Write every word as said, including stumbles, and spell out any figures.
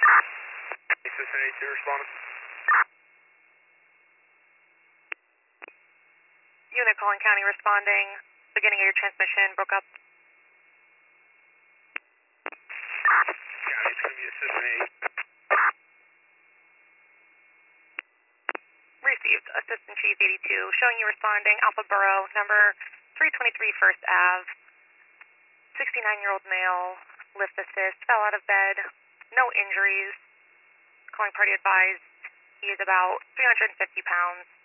Assistant eighty-two responding. Unit Collin County responding. Beginning of your transmission broke up. County, it's going to be Assistant eighty. Received. Assistant Chief eighty-two, showing you responding. Alpha Borough, number three twenty-three First Ave. sixty-nine-year-old male, lift assist, fell out of bed, no injuries. Calling party advised. He is about three hundred fifty pounds.